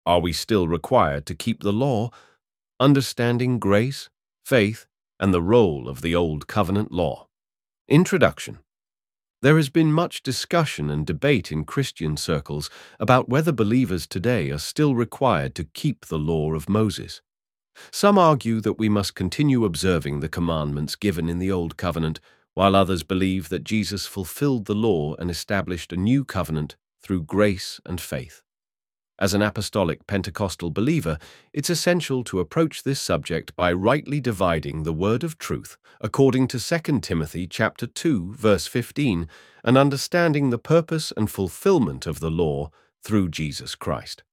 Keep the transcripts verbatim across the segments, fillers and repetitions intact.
Are we still required to keep the law? Understanding grace, faith, and the role of the Old Covenant law. Introduction. There has been much discussion and debate in Christian circles about whether believers today are still required to keep the law of Moses. Some argue that we must continue observing the commandments given in the Old Covenant, while others believe that Jesus fulfilled the law and established a new covenant through grace and faith. As an apostolic Pentecostal believer, it's essential to approach this subject by rightly dividing the word of truth according to Second Timothy chapter two, verse fifteen, and understanding the purpose and fulfillment of the law through Jesus Christ.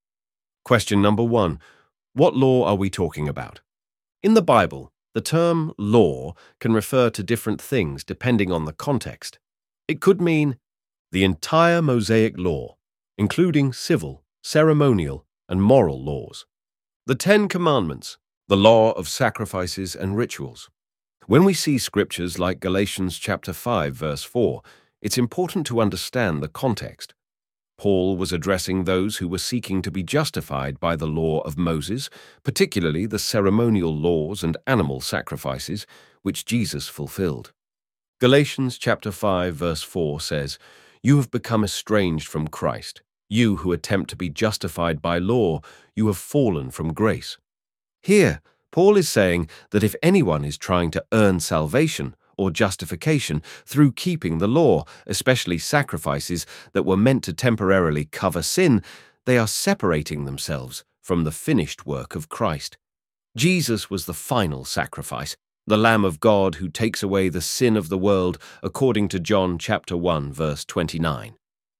Question number one. What law are we talking about? In the Bible, the term law can refer to different things depending on the context. It could mean the entire Mosaic law, including civil, ceremonial, and moral laws. The Ten Commandments, the law of sacrifices and rituals. When we see scriptures like Galatians chapter five, verse four, it's important to understand the context. Paul was addressing those who were seeking to be justified by the law of Moses, particularly the ceremonial laws and animal sacrifices, which Jesus fulfilled. Galatians chapter five, verse four says, "You have become estranged from Christ. You who attempt to be justified by law, you have fallen from grace." Here, Paul is saying that if anyone is trying to earn salvation or justification through keeping the law, especially sacrifices that were meant to temporarily cover sin, they are separating themselves from the finished work of Christ. Jesus was the final sacrifice, the Lamb of God who takes away the sin of the world, according to John chapter one, verse twenty-nine.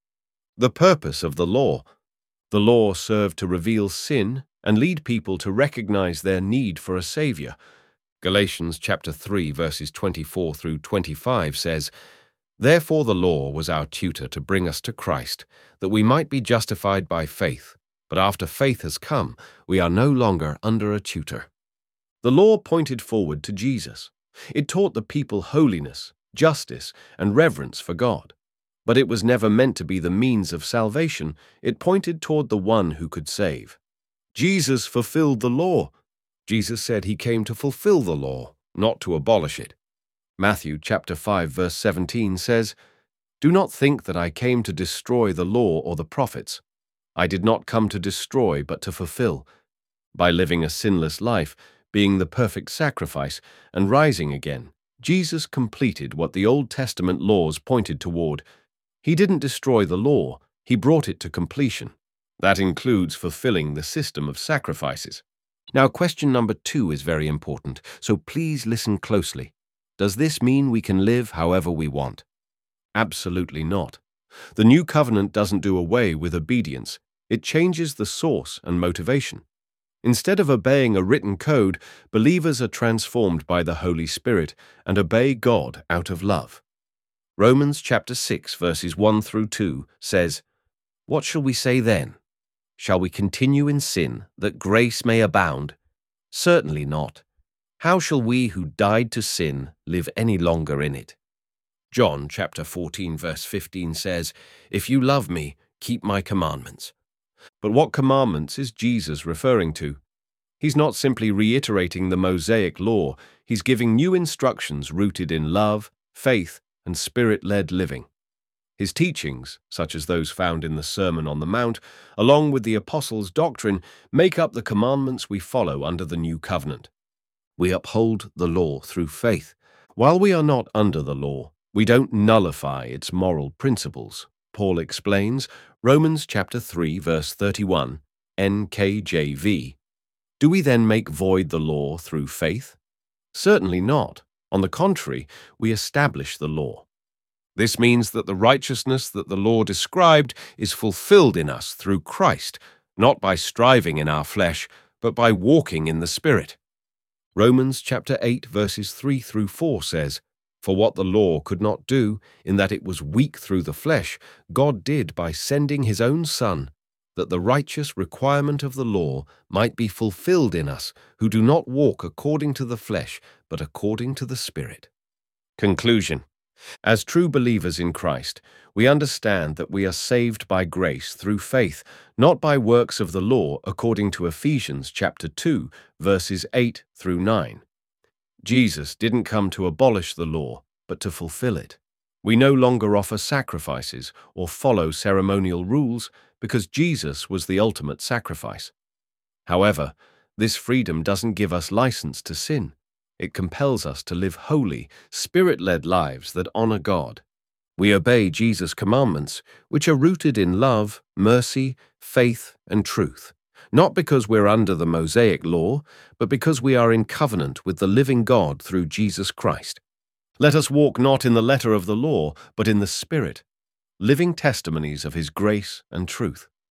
The purpose of the law. The law served to reveal sin and lead people to recognize their need for a Savior. Galatians chapter three, verses twenty-four through twenty-five says, "Therefore the law was our tutor to bring us to Christ, that we might be justified by faith. But after faith has come, we are no longer under a tutor." The law pointed forward to Jesus. It taught the people holiness, justice, and reverence for God. But it was never meant to be the means of salvation. It pointed toward the one who could save. Jesus fulfilled the law. Jesus said he came to fulfill the law, not to abolish it. Matthew chapter five, verse seventeen says, "Do not think that I came to destroy the law or the prophets. I did not come to destroy, but to fulfill." By living a sinless life, being the perfect sacrifice, and rising again, Jesus completed what the Old Testament laws pointed toward. He didn't destroy the law, he brought it to completion. That includes fulfilling the system of sacrifices. Now, question number two is very important, so please listen closely. Does this mean we can live however we want? Absolutely not. The new covenant doesn't do away with obedience. It changes the source and motivation. Instead of obeying a written code, believers are transformed by the Holy Spirit and obey God out of love. Romans chapter six, verses one through two says, "What shall we say then? Shall we continue in sin, that grace may abound? Certainly not. How shall we who died to sin live any longer in it?" John chapter fourteen, verse fifteen says, "If you love me, keep my commandments." But what commandments is Jesus referring to? He's not simply reiterating the Mosaic law, he's giving new instructions rooted in love, faith, and Spirit-led living. His teachings, such as those found in the Sermon on the Mount, along with the Apostles' doctrine, make up the commandments we follow under the New Covenant. We uphold the law through faith. While we are not under the law, we don't nullify its moral principles. Paul explains, Romans chapter three, verse thirty-one, N K J V. Do we then make void the law through faith? Certainly not. On the contrary, we establish the law. This means that the righteousness that the law described is fulfilled in us through Christ, not by striving in our flesh, but by walking in the Spirit. Romans chapter eight, verses three through four says, "For what the law could not do, in that it was weak through the flesh, God did by sending his own Son, that the righteous requirement of the law might be fulfilled in us, who do not walk according to the flesh, but according to the Spirit." Conclusion. As true believers in Christ, we understand that we are saved by grace through faith, not by works of the law, according to Ephesians chapter two, verses eight through nine. Jesus didn't come to abolish the law, but to fulfill it. We no longer offer sacrifices or follow ceremonial rules because Jesus was the ultimate sacrifice. However, this freedom doesn't give us license to sin. It compels us to live holy, Spirit-led lives that honor God. We obey Jesus' commandments, which are rooted in love, mercy, faith, and truth, not because we're under the Mosaic law, but because we are in covenant with the living God through Jesus Christ. Let us walk not in the letter of the law, but in the Spirit, living testimonies of His grace and truth.